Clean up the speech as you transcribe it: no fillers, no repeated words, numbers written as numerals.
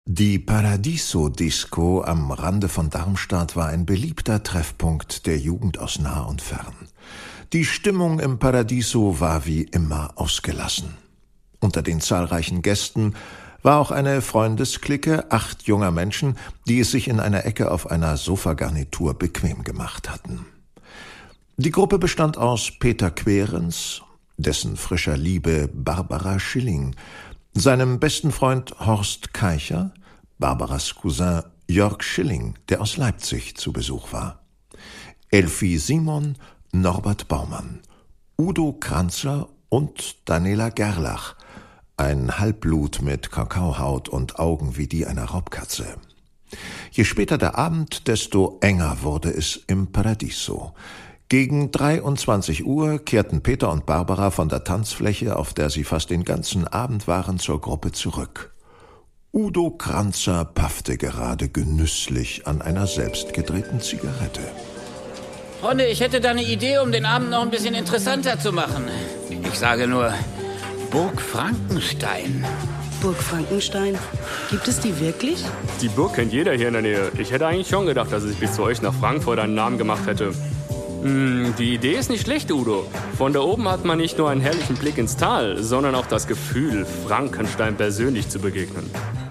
Die Paradiso-Disco am Rande von Darmstadt war ein beliebter Treffpunkt der Jugend aus nah und fern. Die Stimmung im Paradiso war wie immer ausgelassen. Unter den zahlreichen Gästen war auch eine Freundesklicke 8 junger Menschen, die es sich in einer Ecke auf einer Sofagarnitur bequem gemacht hatten. Die Gruppe bestand aus Peter Querens, dessen frischer Liebe Barbara Schilling, seinem besten Freund Horst Keicher, Barbaras Cousin Jörg Schilling, der aus Leipzig zu Besuch war, Elfie Simon, Norbert Baumann, Udo Kranzer und Daniela Gerlach, ein Halbblut mit Kakaohaut und Augen wie die einer Raubkatze. Je später der Abend, desto enger wurde es im Paradiso. Gegen 23 Uhr kehrten Peter und Barbara von der Tanzfläche, auf der sie fast den ganzen Abend waren, zur Gruppe zurück. Udo Kranzer paffte gerade genüsslich an einer selbstgedrehten Zigarette. Freunde, ich hätte da eine Idee, um den Abend noch ein bisschen interessanter zu machen. Ich sage nur, Burg Frankenstein. Burg Frankenstein? Gibt es die wirklich? Die Burg kennt jeder hier in der Nähe. Ich hätte eigentlich schon gedacht, dass es bis zu euch nach Frankfurt einen Namen gemacht hätte. Die Idee ist nicht schlecht, Udo. Von da oben hat man nicht nur einen herrlichen Blick ins Tal, sondern auch das Gefühl, Frankenstein persönlich zu begegnen.